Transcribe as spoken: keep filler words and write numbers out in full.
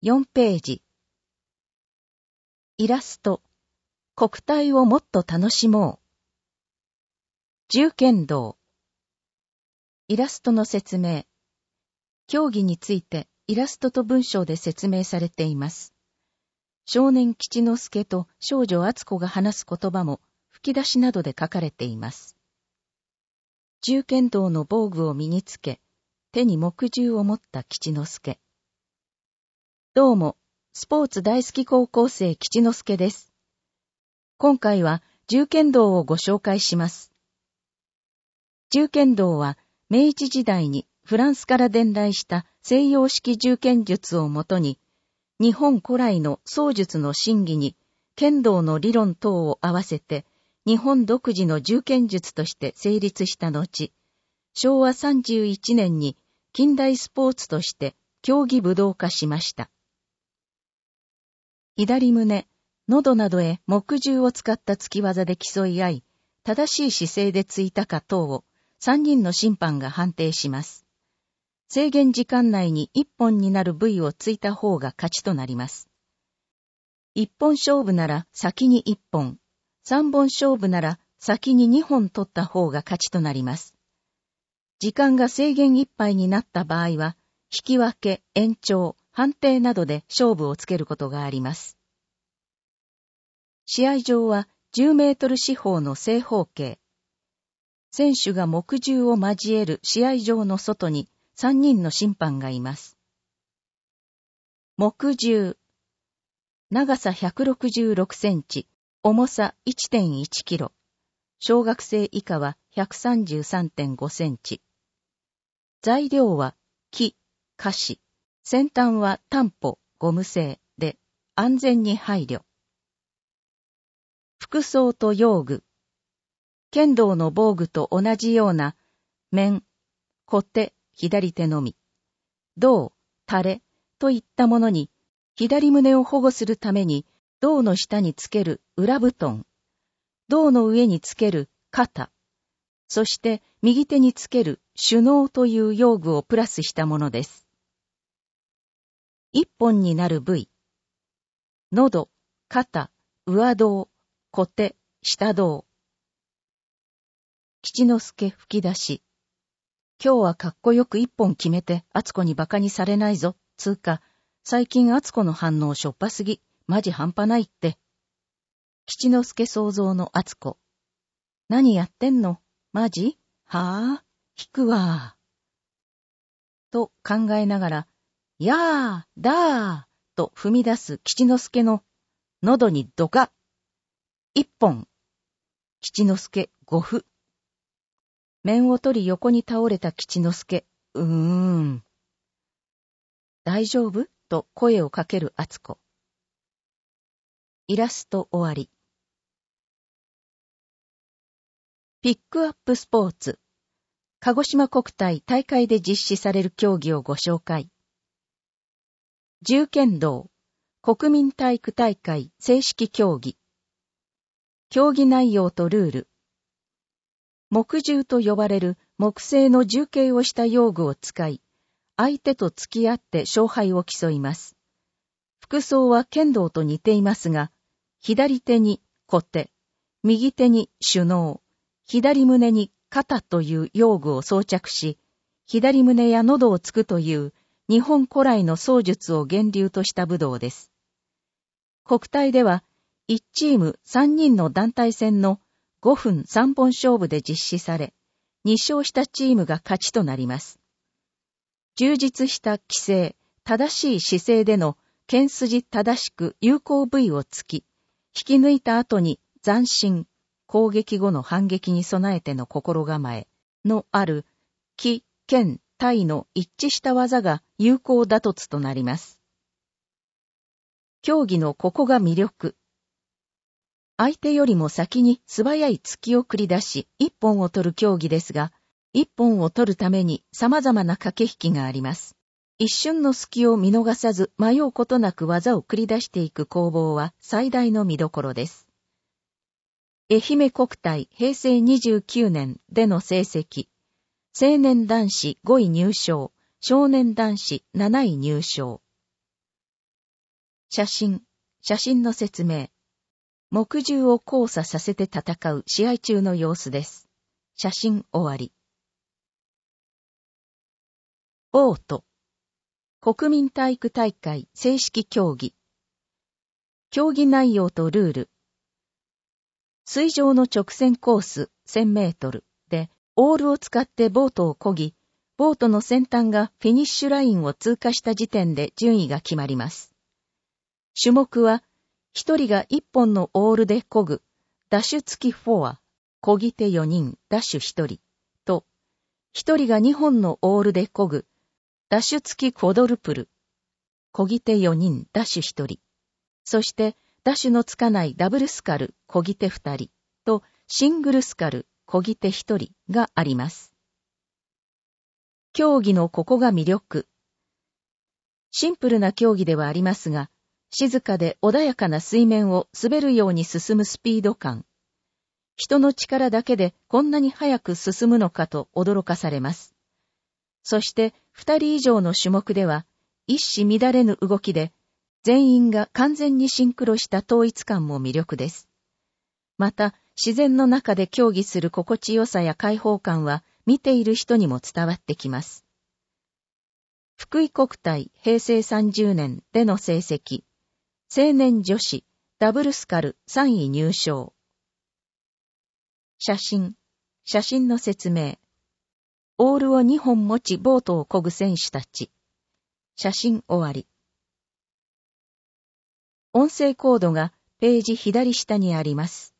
よんページ。イラスト。国体をもっと楽しもう。銃剣道。イラストの説明。競技についてイラストと文章で説明されています。少年吉之助と少女敦子が話す言葉も吹き出しなどで書かれています。銃剣道の防具を身につけ、手に木銃を持った吉之助。どうも、スポーツ大好き高校生吉之助です。今回は銃剣道をご紹介します。銃剣道は明治時代にフランスから伝来した西洋式銃剣術をもとに、日本古来の槍術の真偽に剣道の理論等を合わせて、日本独自の銃剣術として成立した後、しょうわさんじゅういちねんに近代スポーツとして競技武道化しました。左胸、喉などへ木銃を使った突き技で競い合い、正しい姿勢で突いたか等をさんにんの審判が判定します。制限時間内にいっぽんになる部位を突いた方が勝ちとなります。いっぽん勝負なら先にいっぽん、さんぼん勝負なら先ににほん取った方が勝ちとなります。時間が制限いっぱいになった場合は、引き分け、延長、判定などで勝負をつけることがあります。試合場はじゅうメートル四方の正方形。選手が木銃を交える試合場の外にさんにんの審判がいます。木銃。長さひゃくろくじゅうろくセンチ、重さ いってんいちキロ。小学生以下は ひゃくさんじゅうさんてんごセンチ。材料は木、菓子。先端は担保、ゴム製で安全に配慮。服装と用具。剣道の防具と同じような面、小手、左手のみ、胴、タレといったものに、左胸を保護するために胴の下につける裏布団、胴の上につける肩、そして右手につける手嚢という用具をプラスしたものです。一本になる部位。喉、肩、上胴、小手、下胴。吉之助吹き出し。今日はかっこよく一本決めて、敦子に馬鹿にされないぞ、つうか、最近敦子の反応しょっぱすぎ、マジ半端ないって。吉之助想像の敦子。何やってんの、マジはぁ、引くわー。と考えながら、やー、だー、と踏み出す吉之助の喉にドカッ。一本。吉之助五歩。面を取り横に倒れた吉之助、うーん。大丈夫と声をかける敦子。イラスト終わり。ピックアップスポーツ。鹿児島国体大会で実施される競技をご紹介。銃剣道。国民体育大会正式競技。競技内容とルール。木銃と呼ばれる木製の銃形をした用具を使い、相手と付き合って勝敗を競います。服装は剣道と似ていますが、左手に小手、右手に手嚢、左胸に肩という用具を装着し、左胸や喉を突くという日本古来の槍術を源流とした武道です。国体では、いちチームさんにんの団体戦のごふんさんぼん勝負で実施され、に勝したチームが勝ちとなります。充実した規制、正しい姿勢での剣筋正しく有効部位を突き、引き抜いた後に斬新、攻撃後の反撃に備えての心構えのある、木、剣、体の一致した技が有効打突となります。競技のここが魅力。相手よりも先に素早い突きを繰り出し、一本を取る競技ですが、一本を取るために様々な駆け引きがあります。一瞬の隙を見逃さず迷うことなく技を繰り出していく攻防は最大の見どころです。愛媛国体へいせいにじゅうきゅうねんでの成績。青年男子ごい入賞、少年男子なない入賞。 写真、写真の説明。木銃を交差させて戦う試合中の様子です。写真終わり。ボート。国民体育大会正式競技。競技内容とルール。水上の直線コースせんメートルで、オールを使ってボートを漕ぎ、ボートの先端がフィニッシュラインを通過した時点で順位が決まります。種目は、一人が一本のオールで漕ぐ、ダッシュ付きフォア、漕ぎ手よにん、ダッシュひとり、と、一人が二本のオールで漕ぐ、ダッシュ付きクォドルプル、漕ぎ手よにん、ダッシュひとり、そして、ダッシュのつかないダブルスカル、漕ぎ手ふたり、と、シングルスカル、漕ぎ手ひとりがあります。競技のここが魅力。シンプルな競技ではありますが、静かで穏やかな水面を滑るように進むスピード感。人の力だけでこんなに速く進むのかと驚かされます。そして、二人以上の種目では、一糸乱れぬ動きで、全員が完全にシンクロした統一感も魅力です。また、自然の中で競技する心地よさや開放感は見ている人にも伝わってきます。福井国体平成さんじゅうねんでの成績、青年女子ダブルスカルさんい入賞。写真、写真の説明。オールをにほん持ちボートを漕ぐ選手たち。写真終わり。音声コードがページ左下にあります。